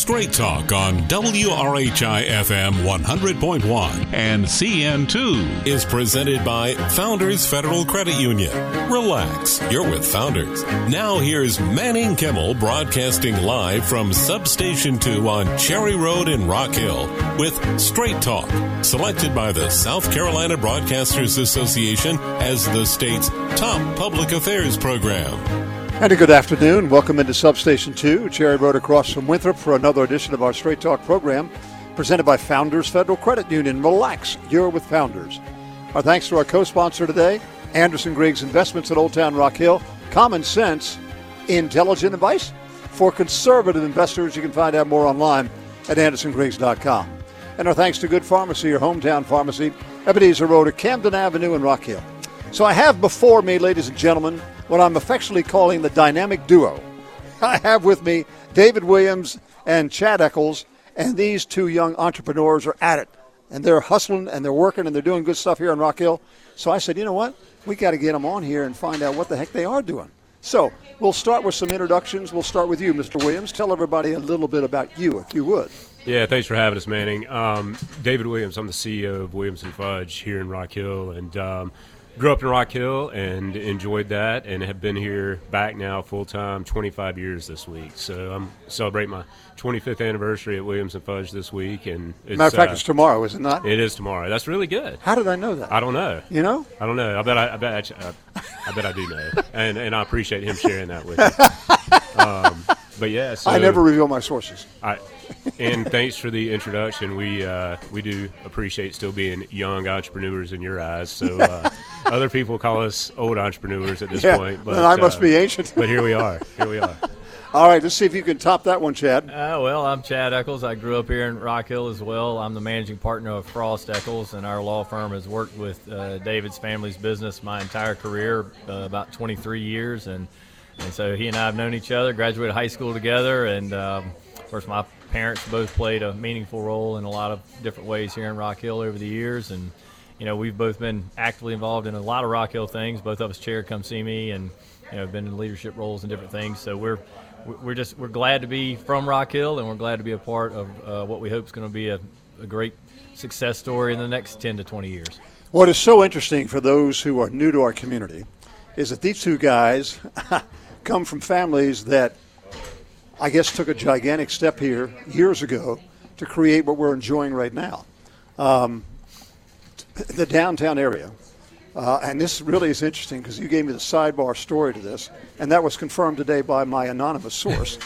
Straight Talk on WRHI-FM 100.1 and CN2 is presented by Founders Federal Credit Union. Relax, you're with Founders. Now here's Manning Kimmel broadcasting live from Substation 2 on Cherry Road in Rock Hill with Straight Talk, selected by the South Carolina Broadcasters Association as the state's top public affairs program. And a good afternoon. Welcome into Substation 2, Cherry Road across from Winthrop for another edition of our Straight Talk program presented by Founders Federal Credit Union. Relax, you're with Founders. Our thanks to our co-sponsor today, Anderson Griggs Investments at Old Town Rock Hill. Common sense, intelligent advice for conservative investors. You can find out more online at andersongriggs.com. And our thanks to Good Pharmacy, your hometown pharmacy, Ebenezer Road at Camden Avenue in Rock Hill. So I have before me, ladies and gentlemen, what I'm affectionately calling the dynamic duo. I have with me David Williams and Chad Eccles, and these two young entrepreneurs are at it. And they're hustling, and they're working, and they're doing good stuff here in Rock Hill. So I said, you know what? We got to get them on here and find out what the heck they are doing. So we'll start with some introductions. We'll start with you, Mr. Williams. Tell everybody a little bit about you, if you would. Yeah, thanks for having us, Manning. David Williams, I'm the CEO of Williams & Fudge here in Rock Hill, and grew up in Rock Hill and enjoyed that, and have been here back now full-time 25 years this week. So I'm celebrating my 25th anniversary at Williams & Fudge this week. And it's, matter of fact, it's tomorrow, is it not? It is tomorrow. That's really good. How did I know that? I don't know. You know? I don't know. I bet I do know. And I appreciate him sharing that with me. But yeah, so I never reveal my sources. And thanks for the introduction. We do appreciate still being young entrepreneurs in your eyes. So other people call us old entrepreneurs at this point. But I must be ancient. But here we are. All right, let's see if you can top that one, Chad. Well, I'm Chad Eccles. I grew up here in Rock Hill as well. I'm the managing partner of Frost Eccles, and our law firm has worked with David's family's business my entire career, about 23 years. And so he and I have known each other, graduated high school together, and of course my parents both played a meaningful role in a lot of different ways here in Rock Hill over the years. And, you know, we've both been actively involved in a lot of Rock Hill things. Both of us chaired Come See Me and, you know, been in leadership roles and different things. So we're glad to be from Rock Hill, and we're glad to be a part of what we hope is going to be a great success story in the next 10 to 20 years. What is so interesting for those who are new to our community is that these two guys come from families that I guess took a gigantic step here years ago to create what we're enjoying right now. The downtown area. And this really is interesting because you gave me the sidebar story to this, and that was confirmed today by my anonymous source.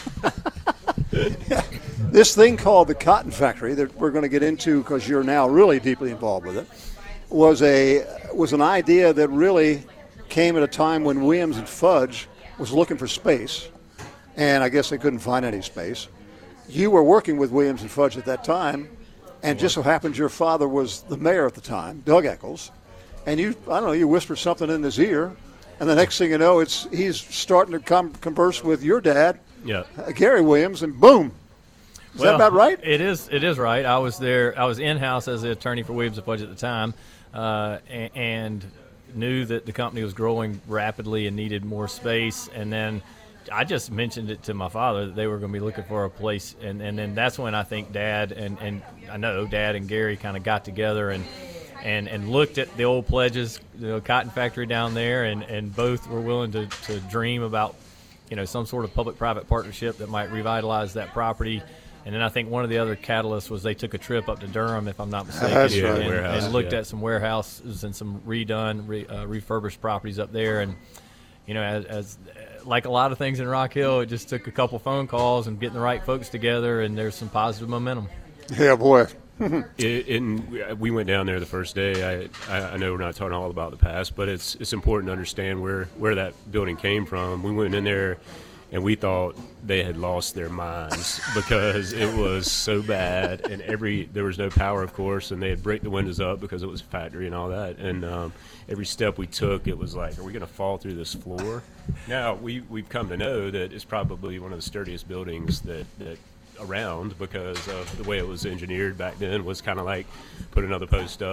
This thing called the Cotton Factory that we're going to get into because you're now really deeply involved with it was an idea that really came at a time when Williams & Fudge was looking for space. And I guess they couldn't find any space. You were working with Williams & Fudge at that time, and just so happens your father was the mayor at the time, Doug Eccles. And you whispered something in his ear, and the next thing you know, he's starting to converse with your dad, Gary Williams, and boom. Is that about right? It is right. I was there. I was in-house as the attorney for Williams & Fudge at the time, and knew that the company was growing rapidly and needed more space, and then I just mentioned it to my father that they were going to be looking for a place, and then that's when I think Dad and I know Dad and Gary kind of got together and looked at the old pledges, the cotton factory down there, and both were willing to dream about, you know, some sort of public-private partnership that might revitalize that property. And then I think one of the other catalysts was they took a trip up to Durham, if I'm not mistaken, and looked at some warehouses and some refurbished properties up there. And, you know, as like a lot of things in Rock Hill, it just took a couple phone calls and getting the right folks together, and there's some positive momentum. Yeah, boy. We went down there the first day. I know we're not talking all about the past, but it's important to understand where that building came from. We went in there, and we thought they had lost their minds because it was so bad, and there was no power, of course, and they had bricked the windows up because it was a factory and all that. And every step we took, it was like, are we going to fall through this floor? Now, we've come to know that it's probably one of the sturdiest buildings that around because of the way it was engineered back then. Was kind of like put another post up,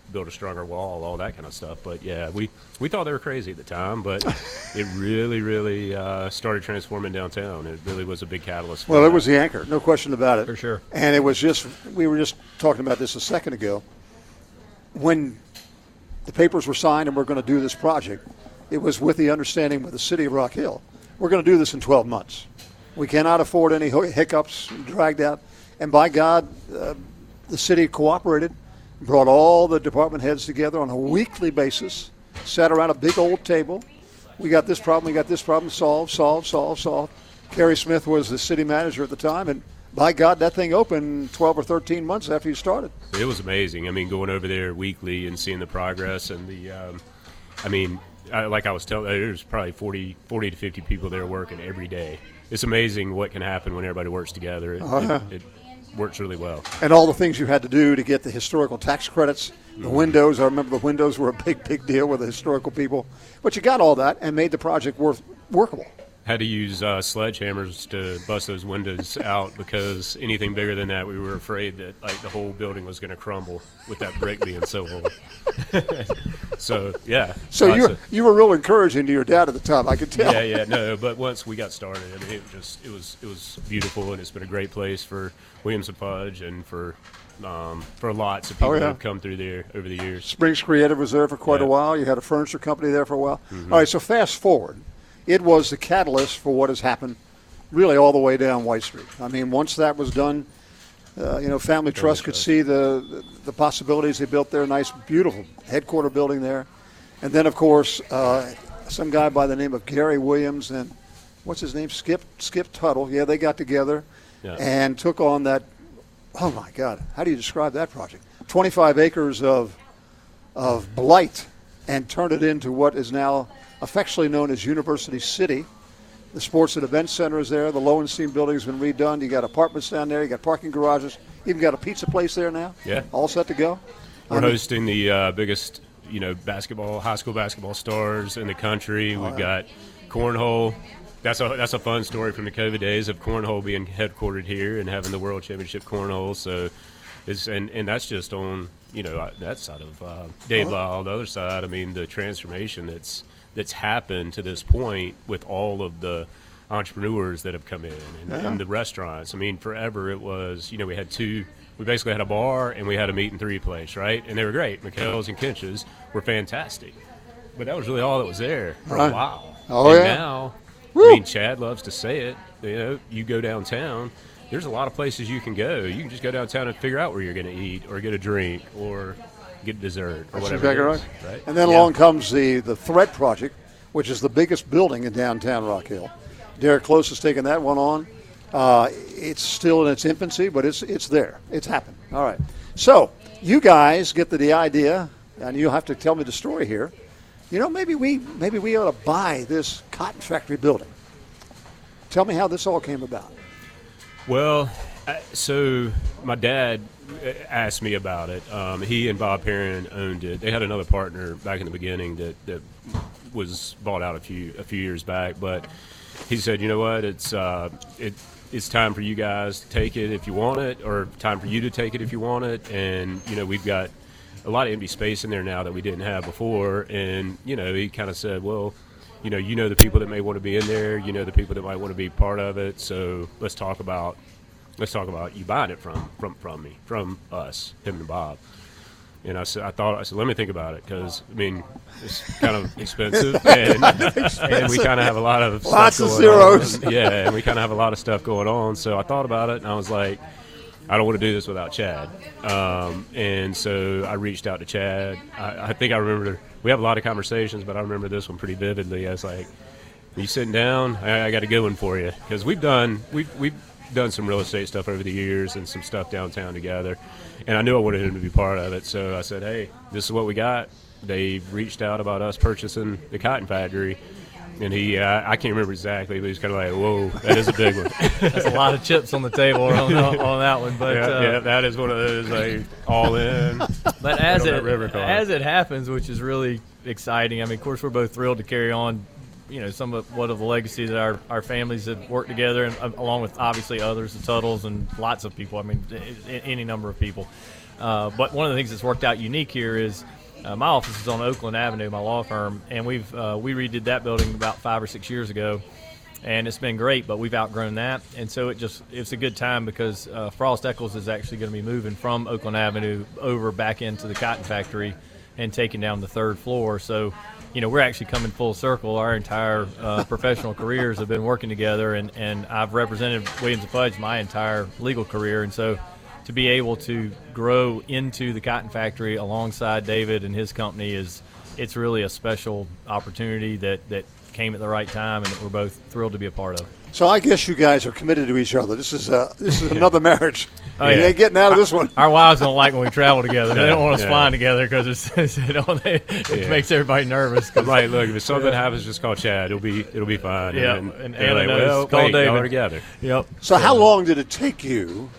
build a stronger wall, all that kind of stuff. But yeah, we thought they were crazy at the time, but it really started transforming downtown. It really was a big catalyst. Well, it was the anchor, no question about it. For sure. And it was just, we were just talking about this a second ago. When the papers were signed and we're going to do this project, it was with the understanding with the city of Rock Hill, we're going to do this in 12 months. We cannot afford any hiccups dragged out. And by God, the city cooperated, brought all the department heads together on a weekly basis, sat around a big old table. We got this problem, solved. Kerry Smith was the city manager at the time, and by God, that thing opened 12 or 13 months after you started. It was amazing. I mean, going over there weekly and seeing the progress and the, like I was telling, there's probably 40 to 50 people there working every day. It's amazing what can happen when everybody works together. It works really well. And all the things you had to do to get the historical tax credits, the windows. I remember the windows were a big deal with the historical people. But you got all that and made the project workable. Had to use sledgehammers to bust those windows out because anything bigger than that, we were afraid that like the whole building was going to crumble with that brick being so old. So yeah. So you were real encouraging to your dad at the time, I could tell. Yeah, no. But once we got started, I mean, it was beautiful, and it's been a great place for Williams and Fudge and for lots of people that have come through there over the years. Springs Creative was there for quite a while. You had a furniture company there for a while. Mm-hmm. All right, so fast forward. It was the catalyst for what has happened really all the way down White Street. I mean, once that was done, Family Trust could see the possibilities. They built their nice, beautiful headquarter building there. And then, of course, some guy by the name of Gary Williams and what's his name? Skip Tuttle. Yeah, they got together and took on that. Oh, my God. How do you describe that project? 25 acres of blight and turned it into what is now affectionately known as University City. The Sports and Event Center is there. The Lowenstein building has been redone. You got apartments down there. You got parking garages. Even got a pizza place there now. Yeah. All set to go. We're hosting the biggest, high school basketball stars in the country. We've got cornhole. That's a fun story from the COVID days of cornhole being headquartered here and having the World Championship cornhole. So, and that's just on that side of Dave Lyle. The other side, I mean, the transformation that's happened to this point with all of the entrepreneurs that have come in and the restaurants. I mean, forever it was, we basically had a bar and we had a meat and three place, right? And they were great. McHale's and Kinch's were fantastic. But that was really all that was there for a while. Oh, and now, I mean, Chad loves to say it, you go downtown, there's a lot of places you can go. You can just go downtown and figure out where you're going to eat or get a drink or get dessert or whatever. Right. And then along comes the Thread Project, which is the biggest building in downtown Rock Hill. Derek Close has taken that one on. It's still in its infancy, but it's there. It's happened. All right. So you guys get the idea, and you'll have to tell me the story here. Maybe we ought to buy this cotton factory building. Tell me how this all came about. Well, so my dad asked me about it. He and Bob Perrin owned it. They had another partner back in the beginning that was bought out a few years back. But he said, you know what, it's time for you guys to take it if you want it, or time for you to take it if you want it. And we've got a lot of empty space in there now that we didn't have before. And he kind of said, well, the people that may want to be in there, the people that might want to be part of it. So let's talk about you buying it from us, him and Bob. And I said, let me think about it, because I mean, it's kind of expensive, and we kind of have a lot of lots of zeros. And we kind of have a lot of stuff going on. So I thought about it, and I was like, I don't want to do this without Chad. And so I reached out to Chad. I think I remember, we have a lot of conversations, but I remember this one pretty vividly. I was like, are you sitting down? I got a good one for you, because we've done some real estate stuff over the years and some stuff downtown together, and I knew I wanted him to be part of it. So I said, hey, this is what we got. They reached out about us purchasing the cotton factory, and he I can't remember exactly, but he's kind of like, whoa, that is a big one. That's a lot of chips on the table on that one. But that is one of those like all in. But as it happens, which is really exciting, I mean, of course, we're both thrilled to carry on somewhat of the legacy that our families have worked together, and along with obviously others, the Tuttles and lots of people. I mean, any number of people. But one of the things that's worked out unique here is my office is on Oakland Avenue, my law firm, and we redid that building about 5 or 6 years ago, and it's been great. But we've outgrown that, and so it's a good time because Frost Eccles is actually going to be moving from Oakland Avenue over back into the cotton factory and taking down the 3rd floor. So, we're actually coming full circle. Our entire professional careers have been working together, and I've represented Williams & Fudge my entire legal career. And so to be able to grow into the cotton factory alongside David and his company it's really a special opportunity that came at the right time, and that we're both thrilled to be a part of. So I guess you guys are committed to each other. This is another marriage. Oh, yeah. You ain't getting out of this one. Our wives don't like when we travel together. They don't want us flying together because it makes everybody nervous. Right, look, if something happens, just call Chad. It'll be fine. Yeah, and Anna like, knows. Call David. Y'all are together. Yep. So how long did it take you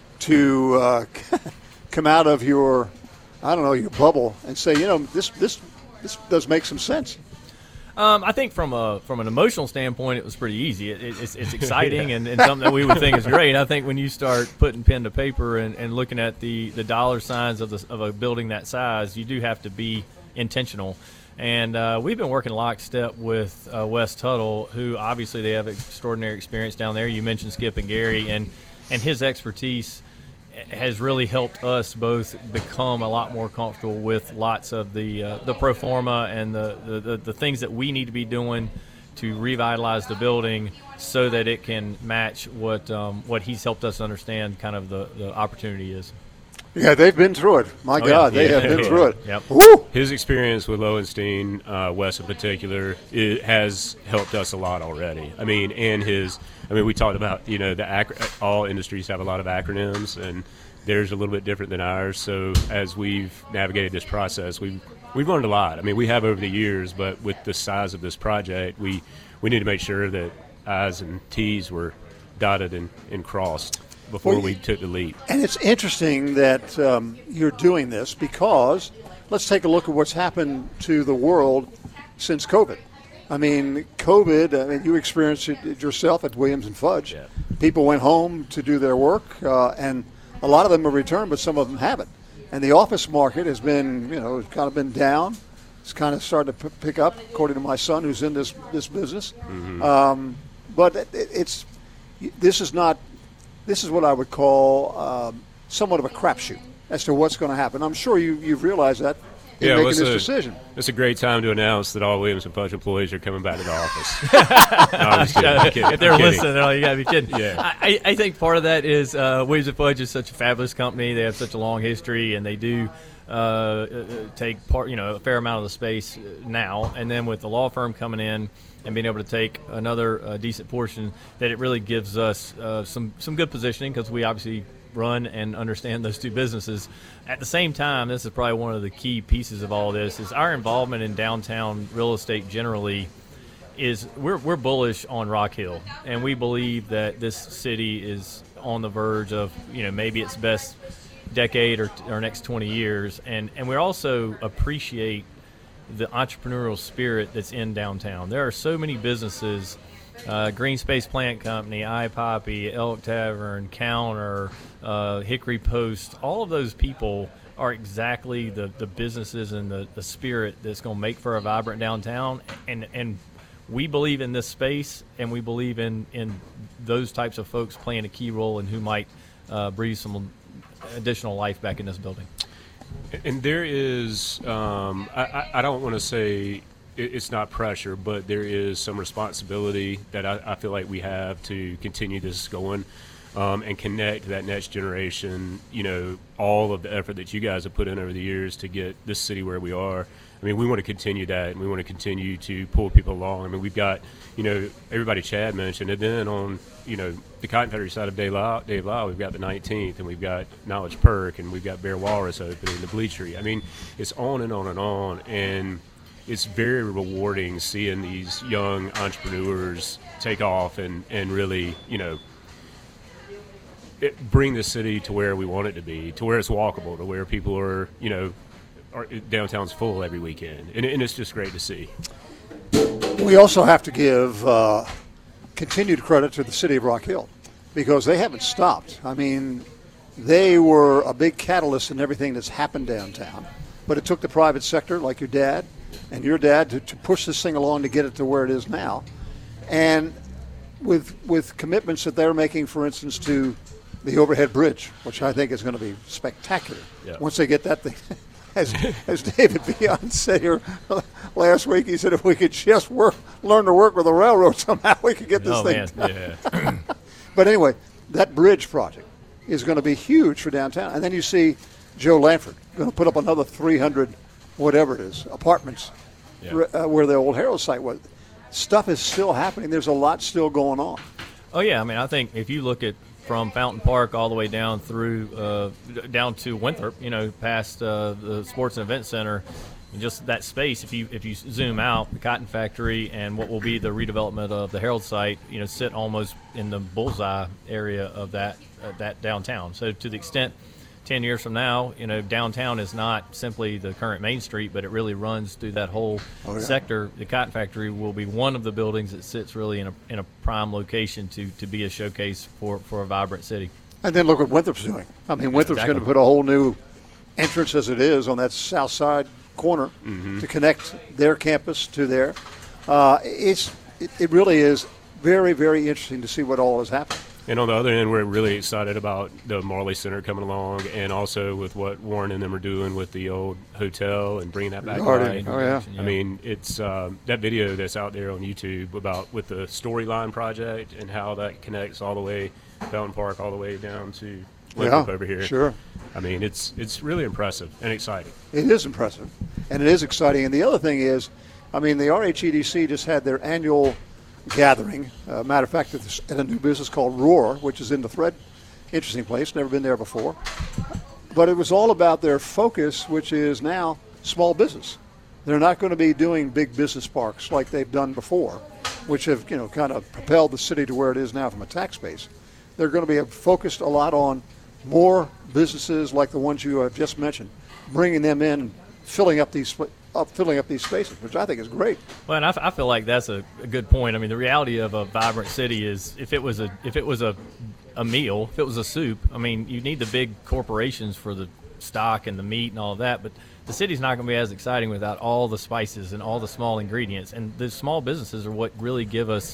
to come out of your bubble and say, this does make some sense? I think from an emotional standpoint, it was pretty easy. It's exciting and something that we would think is great. I think when you start putting pen to paper and looking at the dollar signs of a building that size, you do have to be intentional. And we've been working lockstep with Wes Tuttle, who obviously they have extraordinary experience down there. You mentioned Skip and Gary, and his expertise has really helped us both become a lot more comfortable with lots of the pro forma and the things that we need to be doing to revitalize the building so that it can match what he's helped us understand kind of the opportunity is. Yeah, they've been through it. My God, they have been through it. Yep. Woo! His experience with Lowenstein, Wes in particular, it has helped us a lot already. I mean, we talked about, all industries have a lot of acronyms, and theirs are a little bit different than ours. So as we've navigated this process, we've learned a lot. I mean, we have over the years, but with the size of this project, we need to make sure that I's and T's were dotted and crossed before we took the leap. And it's interesting that you're doing this because let's take a look at what's happened to the world since COVID. I mean, COVID, you experienced it yourself at Williams & Fudge. Yeah. People went home to do their work, and a lot of them have returned, but some of them haven't. And the office market has been, kind of been down. It's kind of started to pick up, according to my son, who's in this business. Mm-hmm. But this is what I would call somewhat of a crapshoot as to what's going to happen. I'm sure you've realized that in making this decision. It's a great time to announce that all Williams & Fudge employees are coming back to the office. No, I'm just kidding. If they're listening, you got to be kidding. Yeah. I think part of that is Williams & Fudge is such a fabulous company. They have such a long history, and they do take part, a fair amount of the space now. And then with the law firm coming in and being able to take another decent portion, that it really gives us some good positioning because we obviously run and understand those two businesses. At the same time, this is probably one of the key pieces of all this, is our involvement in downtown real estate generally is we're bullish on Rock Hill, and we believe that this city is on the verge of, maybe its best decade or next 20 years. And we also appreciate the entrepreneurial spirit that's in downtown. There are so many businesses, Green Space Plant Company, iPoppy, Elk Tavern, Counter, Hickory Post. All of those people are exactly the businesses and the spirit that's going to make for a vibrant downtown. And we believe in this space, and we believe in those types of folks playing a key role in who might breathe some additional life back in this building. And there is, I don't want to say it's not pressure, but there is some responsibility that I feel like we have to continue this going and connect that next generation, all of the effort that you guys have put in over the years to get this city where we are. I mean, we want to continue that, and we want to continue to pull people along. I mean, we've got, everybody Chad mentioned, and then on, the Cotton Factory side of Dave Lyle, we've got the 19th, and we've got Knowledge Perk, and we've got Bear Walrus opening, the Bleachery. I mean, it's on and on and on, and it's very rewarding seeing these young entrepreneurs take off and really, bring the city to where we want it to be, to where it's walkable, to where people are, downtown's full every weekend, and it's just great to see. We also have to give continued credit to the city of Rock Hill because they haven't stopped. I mean, they were a big catalyst in everything that's happened downtown. But it took the private sector, like your dad and your dad, to push this thing along to get it to where it is now. And with commitments that they're making, for instance, to the overhead bridge, which I think is going to be spectacular. Yeah. Once they get that thing, as David Beyond said here last week, he said if we could just learn to work with the railroad somehow, we could get this thing done. Yeah. But anyway, that bridge project is going to be huge for downtown. And then you see Joe Lanford going to put up another 300, whatever it is, apartments where the old Herald site was. Stuff is still happening. There's a lot still going on. Oh, yeah. I mean, I think if you look at from Fountain Park all the way down through down to Winthrop, past the Sports and Event Center, and just that space, if you zoom out, the Cotton Factory and what will be the redevelopment of the Herald site, sit almost in the bullseye area of that downtown. So to the extent 10 years from now, downtown is not simply the current Main Street, but it really runs through that whole sector. The Cotton Factory will be one of the buildings that sits really in a prime location to be a showcase for a vibrant city. And then look what Winthrop's doing. I mean, Winthrop's going to put a whole new entrance as it is on that south side corner to connect their campus to there. It really is very, very interesting to see what all has happened. And on the other end, we're really excited about the Marley Center coming along, and also with what Warren and them are doing with the old hotel and bringing that back. I mean, it's that video that's out there on YouTube with the Storyline project and how that connects all the way Fountain Park all the way down to Winthrop over here. Sure. I mean, it's really impressive and exciting. It is impressive, and it is exciting. And the other thing is, I mean, the RHEDC just had their annual gathering. Matter of fact, at a new business called Roar, which is in the Thread. Interesting place, never been there before. But it was all about their focus, which is now small business. They're not going to be doing big business parks like they've done before, which have kind of propelled the city to where it is now from a tax base. They're going to be focused a lot on more businesses like the ones you have just mentioned, bringing them in and filling up these spaces, which I think is great. Well, and I feel like that's a good point. I mean, the reality of a vibrant city is if it was a meal, if it was a soup, I mean, you need the big corporations for the stock and the meat and all of that, but the city's not going to be as exciting without all the spices and all the small ingredients. And the small businesses are what really give us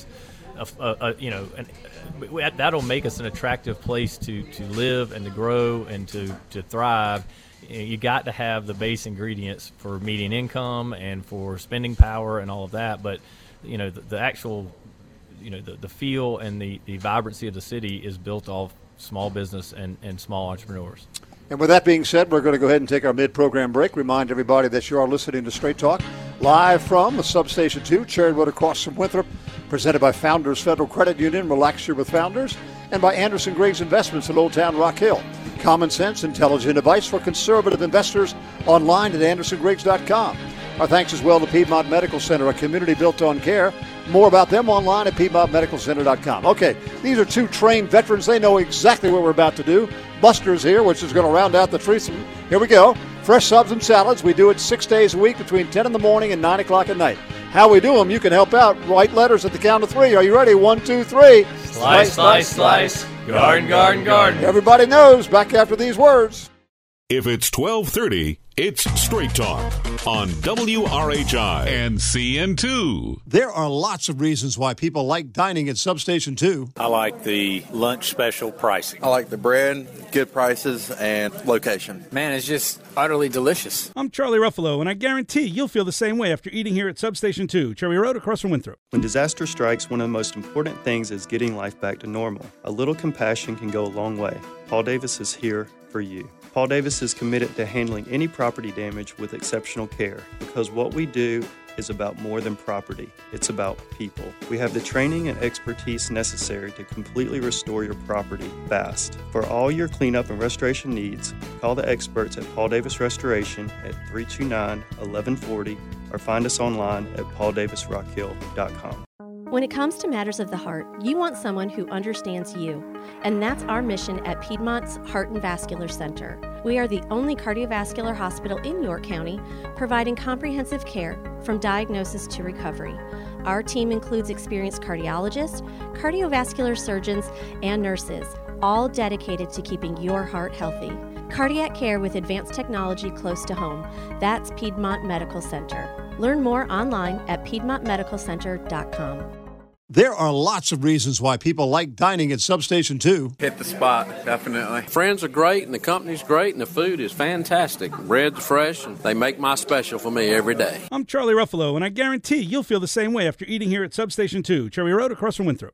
that'll make us an attractive place to live and to grow and to thrive. You got to have the base ingredients for median income and for spending power and all of that. But, the actual, the feel and the vibrancy of the city is built off small business and small entrepreneurs. And with that being said, we're going to go ahead and take our mid-program break. Remind everybody that you are listening to Straight Talk live from Substation 2, Cherry Road across from Winthrop, presented by Founders Federal Credit Union, Relax Here with Founders, and by Anderson Griggs Investments in Old Town Rock Hill. Common sense, intelligent advice for conservative investors online at AndersonGriggs.com. Our thanks as well to Piedmont Medical Center, a community built on care. More about them online at PiedmontMedicalCenter.com. Okay, these are two trained veterans. They know exactly what we're about to do. Buster's here, which is going to round out the threesome. Here we go. Fresh subs and salads. We do it 6 days a week between 10 in the morning and 9 o'clock at night. How we do them, you can help out. Write letters at the count of 3. Are you ready? 1, 2, 3. Slice, slice, slice. Garden, garden, garden. Everybody knows. Back after these words. If it's 12:30, it's Straight Talk on WRHI and CN2. There are lots of reasons why people like dining at Substation 2. I like the lunch special pricing. I like the bread, good prices, and location. Man, it's just utterly delicious. I'm Charlie Ruffalo, and I guarantee you'll feel the same way after eating here at Substation 2, Cherry Road across from Winthrop. When disaster strikes, one of the most important things is getting life back to normal. A little compassion can go a long way. Paul Davis is here for you. Paul Davis is committed to handling any property damage with exceptional care because what we do is about more than property. It's about people. We have the training and expertise necessary to completely restore your property fast. For all your cleanup and restoration needs, call the experts at Paul Davis Restoration at 329-1140 or find us online at pauldavisrockhill.com. When it comes to matters of the heart, you want someone who understands you. And that's our mission at Piedmont's Heart and Vascular Center. We are the only cardiovascular hospital in York County providing comprehensive care from diagnosis to recovery. Our team includes experienced cardiologists, cardiovascular surgeons, and nurses, all dedicated to keeping your heart healthy. Cardiac care with advanced technology close to home. That's Piedmont Medical Center. Learn more online at piedmontmedicalcenter.com. There are lots of reasons why people like dining at Substation 2. Hit the spot, definitely. Friends are great, and the company's great, and the food is fantastic. Bread's fresh, and they make my special for me every day. I'm Charlie Ruffalo, and I guarantee you'll feel the same way after eating here at Substation 2, Cherry Road across from Winthrop.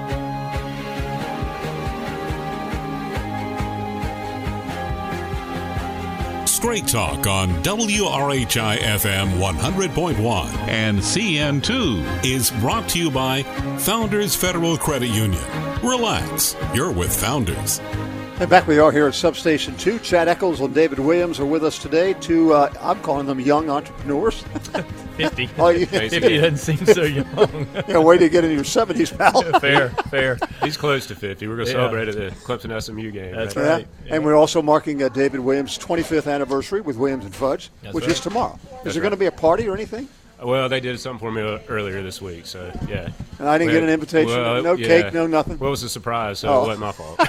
Straight Talk on WRHI FM 100.1 and CN2 is brought to you by Founders Federal Credit Union. Relax, you're with Founders. And back we are here at Substation 2. Chad Eccles and David Williams are with us today. Two, I'm calling them young entrepreneurs. 50. 50 doesn't seem so young. Yeah, way to get in your 70s, pal. Fair. He's close to 50. We're going to celebrate at the Clemson SMU game. That's right. Yeah. And we're also marking David Williams' 25th anniversary with Williams and Fudge, which is tomorrow. Is there going to be a party or anything? Well, they did something for me earlier this week, so yeah. And I didn't get an invitation. No cake, no nothing. Well, it was a surprise, so it wasn't my fault.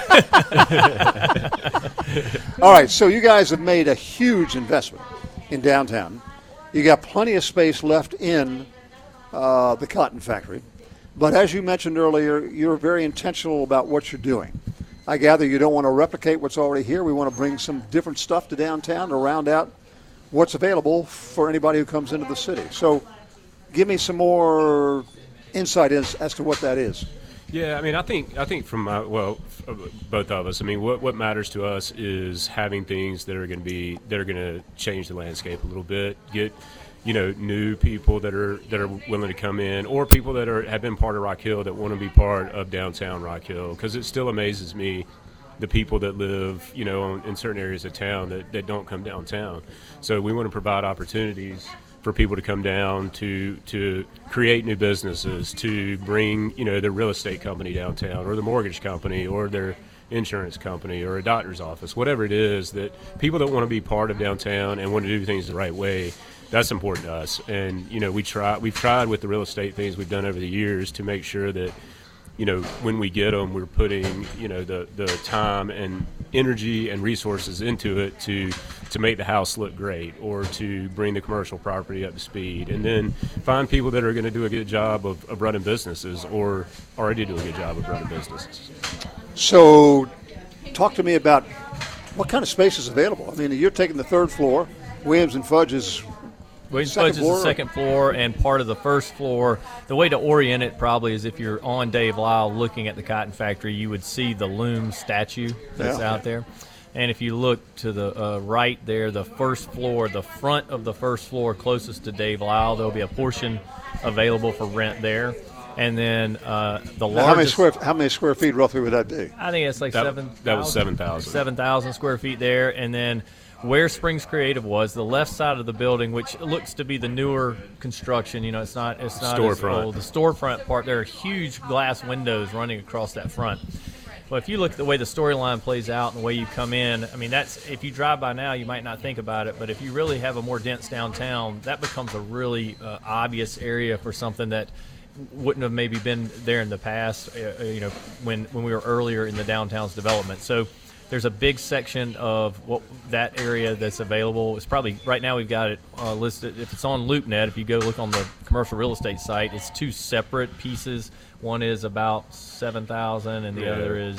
All right, so you guys have made a huge investment in downtown. You got plenty of space left in the cotton factory. But as you mentioned earlier, you're very intentional about what you're doing. I gather you don't want to replicate what's already here. We want to bring some different stuff to downtown to round out what's available for anybody who comes into the city. So give me some more insight as to what that is. Yeah, I mean, I think from both of us. I mean, what matters to us is having things that are going to change the landscape a little bit. Get new people that are willing to come in, or people that have been part of Rock Hill that want to be part of downtown Rock Hill, because it still amazes me the people that live, in certain areas of town that don't come downtown. So we want to provide opportunities for people to come down to create new businesses, to bring, their real estate company downtown, or the mortgage company, or their insurance company, or a doctor's office, whatever it is, that people that want to be part of downtown and want to do things the right way, that's important to us. And, we've tried with the real estate things we've done over the years to make sure that, when we get them, we're putting, the time and energy and resources into it to make the house look great, or to bring the commercial property up to speed, and then find people that are going to do a good job of running businesses, or already do a good job of running businesses. So talk to me about what kind of space is available. I mean, you're taking the third floor. Williams and Fudge is Williams Fudge is the second floor and part of the first floor. The way to orient it probably is if you're on Dave Lyle looking at the cotton factory, you would see the loom statue that's out there. And if you look to the right there, the first floor, the front of the first floor closest to Dave Lyle, there'll be a portion available for rent there. And then the largest. How many square feet roughly would that be? I think it's like 7,000. That was 7,000. 7,000 square feet there. And then where Springs Creative was, the left side of the building, which looks to be the newer construction, it's not storefront. As old. The storefront part, there are huge glass windows running across that front. Well, if you look at the way the storyline plays out and the way you come in, I mean, that's, if you drive by now, you might not think about it, but if you really have a more dense downtown, that becomes a really obvious area for something that wouldn't have maybe been there in the past, when we were earlier in the downtown's development. So there's a big section of that area that's available. It's probably, right now we've got it listed. If it's on LoopNet, if you go look on the commercial real estate site, it's two separate pieces. One is about 7,000 and the other is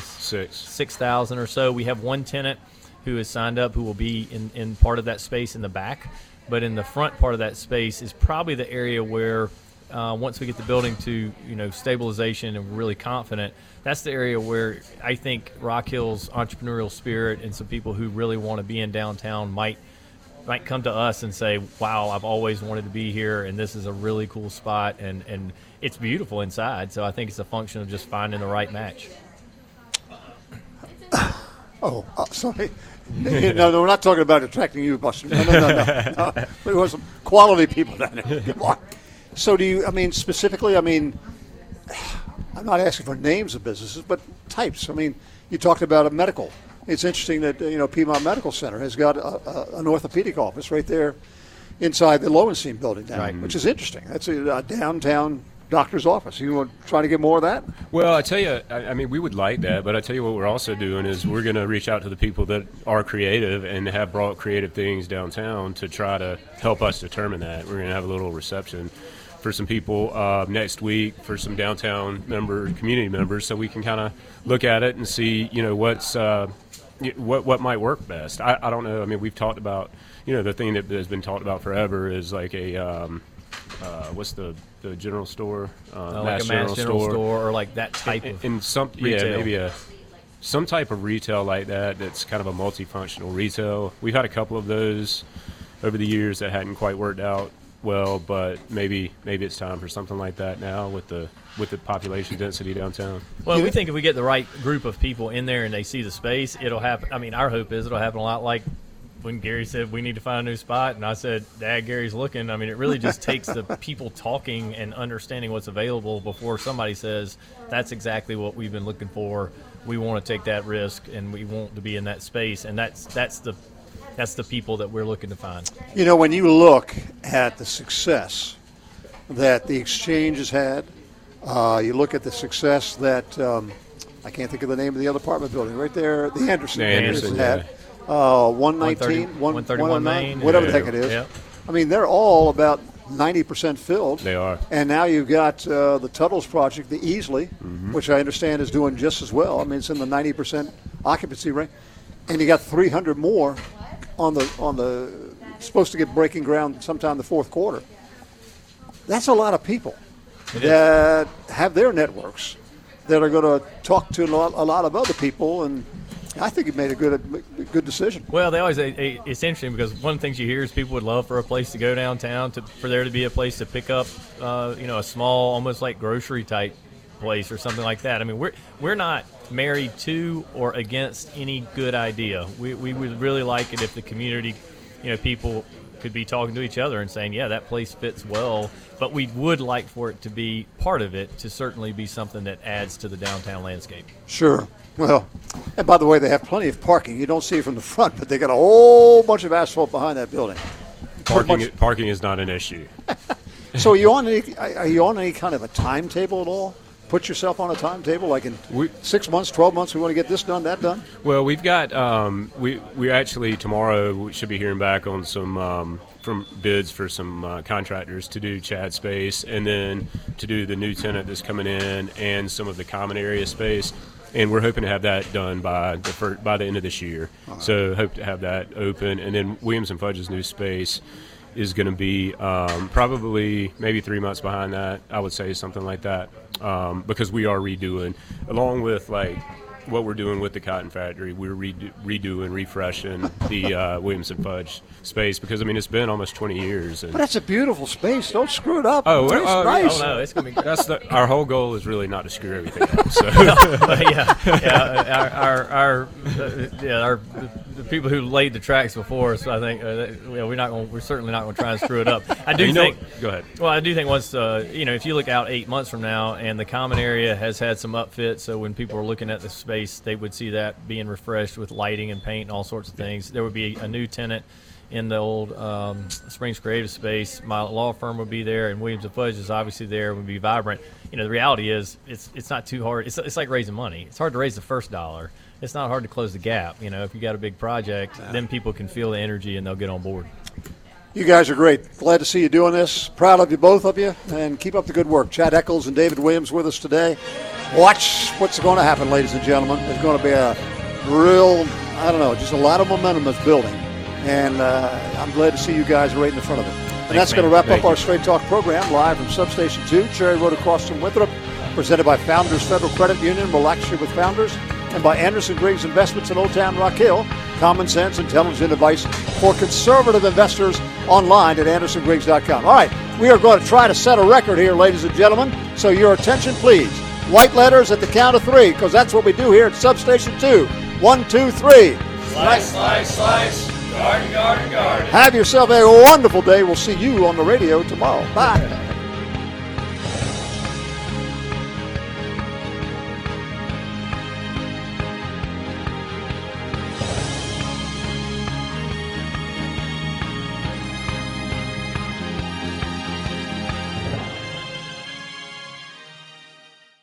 6,000 or so. We have one tenant who is signed up who will be in part of that space in the back. But in the front part of that space is probably the area where once we get the building to stabilization and we're really confident, that's the area where I think Rock Hill's entrepreneurial spirit and some people who really want to be in downtown might come to us and say, wow, I've always wanted to be here, and this is a really cool spot, and it's beautiful inside. So I think it's a function of just finding the right match. Sorry. No, we're not talking about attracting you, Buster. No. We want some quality people down there. Come on. So specifically, I'm not asking for names of businesses, but types. You talked about a medical. It's interesting that, Piedmont Medical Center has got an orthopedic office right there inside the Lowenstein building now, which is interesting. That's a downtown doctor's office. You want to try to get more of that? Well, I tell you, I mean, we would like that, but I tell you what we're also doing is we're going to reach out to the people that are creative and have brought creative things downtown to try to help us determine that. We're going to have a little reception for some people next week for some downtown community members, so we can kind of look at it and see, what's what might work best. I don't know. I mean, we've talked about, the thing that has been talked about forever is like a what's the general store? Like a mass general store or like that type of retail. Yeah, maybe some type of retail like that that's kind of a multifunctional retail. We've had a couple of those over the years that hadn't quite worked out well, but maybe it's time for something like that now with the population density downtown. Well, we think if we get the right group of people in there and they see the space, it'll happen. I mean, our hope is it'll happen a lot like when Gary said we need to find a new spot, and I said, Dad, Gary's looking. I mean, it really just takes the people talking and understanding what's available before somebody says, that's exactly what we've been looking for. We want to take that risk, and we want to be in that space, and that's the people that we're looking to find. When you look at the success that the Exchange has had, you look at the success that I can't think of the name of the other apartment building right there, the Anderson has had. 119, 131 Main, whatever the heck it is. Yeah. I mean, they're all about 90% filled. They are. And now you've got the Tuttle's project, the Easley, which I understand is doing just as well. I mean, it's in the 90% occupancy rate. And you got 300 more on the supposed to get breaking ground sometime in the fourth quarter. That's a lot of people that have their networks that are going to talk to a lot of other people, and I think it made a good decision. Well, they always it's interesting because one of the things you hear is people would love for a place to go downtown for there to be a place to pick up, a small, almost like grocery type place or something like that. I mean, we're not married to or against any good idea. We would really like it if the community, people could be talking to each other and saying, yeah, that place fits well, but we would like for it to be part of it to certainly be something that adds to the downtown landscape. Sure. Well, and by the way, they have plenty of parking. You don't see it from the front, but they got a whole bunch of asphalt behind that building. Parking is not an issue. So are you on any kind of a timetable at all? Put yourself on a timetable, like in 6 months, 12 months, we want to get this done, that done? Well, we've got we actually tomorrow we should be hearing back on some from bids for some contractors to do Chad space, and then to do the new tenant that's coming in and some of the common area space. And we're hoping to have that done by the end of this year. Right. So hope to have that open. And then Williams & Fudge's new space is going to be probably maybe 3 months behind that, I would say, something like that, because we are redoing, along with like what we're doing with the Cotton Factory, we're redoing, refreshing the Williams & Fudge space, because, I mean, it's been almost 20 years. But that's a beautiful space. Don't screw it up. Oh, it's nice. Oh, no, it's going to be our whole goal is really not to screw everything up. So. The people who laid the tracks before us, I think, we're certainly not going to try and screw it up. I do think. Go ahead. Well, I do think once, if you look out 8 months from now, and the common area has had some upfit, so when people are looking at the space, they would see that being refreshed with lighting and paint and all sorts of things. There would be a new tenant in the old Springs Creative space. My law firm would be there, and Williams & Fudge is obviously there, would be vibrant. The reality is it's not too hard. It's like raising money. It's hard to raise the first dollar. It's not hard to close the gap. If you got a big project, then people can feel the energy and they'll get on board. You guys are great. Glad to see you doing this. Proud of you, both of you, and keep up the good work. Chad Eccles and David Williams with us today. Watch what's going to happen, ladies and gentlemen. There's going to be a real, just a lot of momentum that's building. And I'm glad to see you guys right in the front of it. And that's going to wrap up our Straight Talk program live from Substation 2, Cherry Road across from Winthrop, presented by Founders Federal Credit Union, Relax You with Founders, and by Anderson Griggs Investments in Old Town Rock Hill. Common sense, intelligent advice for conservative investors online at AndersonGriggs.com. All right, we are going to try to set a record here, ladies and gentlemen, so your attention, please. White letters at the count of 3, because that's what we do here at Substation 2. 1, 2, 3. Slice, slice, slice. Garden, garden, garden. Have yourself a wonderful day. We'll see you on the radio tomorrow. Bye.